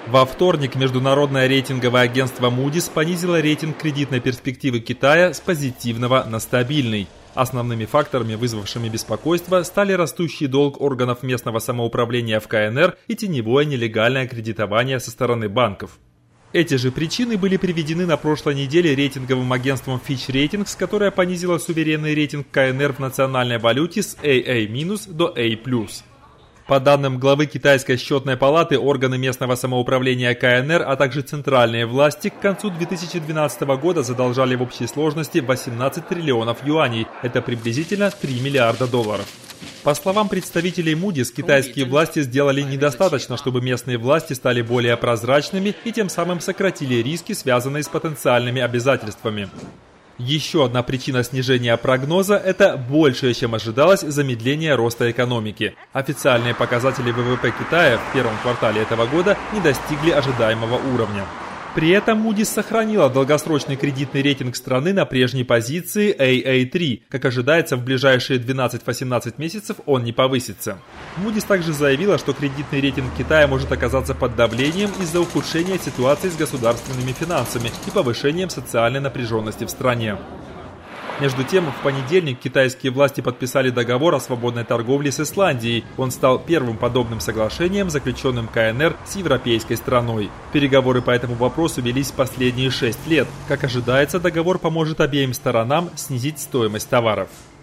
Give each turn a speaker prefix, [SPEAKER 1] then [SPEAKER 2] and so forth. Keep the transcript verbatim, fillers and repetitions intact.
[SPEAKER 1] Во вторник международное рейтинговое агентство Moody's понизило рейтинг кредитной перспективы Китая с позитивного на стабильный. Основными факторами, вызвавшими беспокойство, стали растущий долг органов местного самоуправления в ка эн эр и теневое нелегальное кредитование со стороны банков. Эти же причины были приведены на прошлой неделе рейтинговым агентством Fitch Ratings, которое понизило суверенный рейтинг ка эн эр в национальной валюте с эй эй- до A+. По данным главы Китайской счетной палаты, органы местного самоуправления ка эн эр, а также центральные власти к концу две тысячи двенадцатого года задолжали в общей сложности восемнадцать триллионов юаней, это приблизительно три миллиарда долларов. По словам представителей Moody's, китайские власти сделали недостаточно, чтобы местные власти стали более прозрачными и тем самым сократили риски, связанные с потенциальными обязательствами. Еще одна причина снижения прогноза – это большее, чем ожидалось, замедление роста экономики. Официальные показатели вэ вэ пэ Китая в первом квартале этого года не достигли ожидаемого уровня. При этом Moody's сохранила долгосрочный кредитный рейтинг страны на прежней позиции эй эй три. Как ожидается, в ближайшие двенадцать-восемнадцать месяцев он не повысится. Moody's также заявила, что кредитный рейтинг Китая может оказаться под давлением из-за ухудшения ситуации с государственными финансами и повышением социальной напряженности в стране. Между тем, в понедельник китайские власти подписали договор о свободной торговле с Исландией. Он стал первым подобным соглашением, заключенным ка эн эр с европейской страной. Переговоры по этому вопросу велись последние шесть лет. Как ожидается, договор поможет обеим сторонам снизить стоимость товаров.